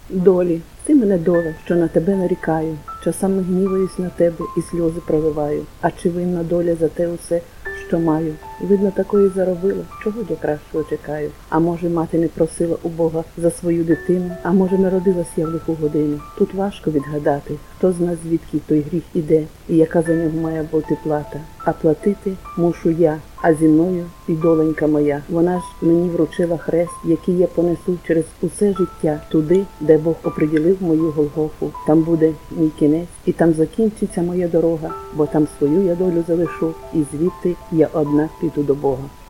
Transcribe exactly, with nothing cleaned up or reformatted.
Долі, ти мене доля, що на тебе нарікаю, часами гніваюсь на тебе і сльози проливаю. А чи винна доля за те усе, що маю? Видно, такої заробила, чого я кращого чекаю? А може, мати не просила у Бога за свою дитину? А може, народилась я в лиху годину? Тут важко відгадати, хто з нас звідки той гріх іде, і яка за нього має бути плата. А платити мушу я, а зі мною і доленька моя. Вона ж мені вручила хрест, який я понесу через усе життя, туди, де Бог оприділив мою Голгофу. Там буде мій кінець, і там закінчиться моя дорога, бо там свою я долю залишу, і звідти я одна піду до Бога.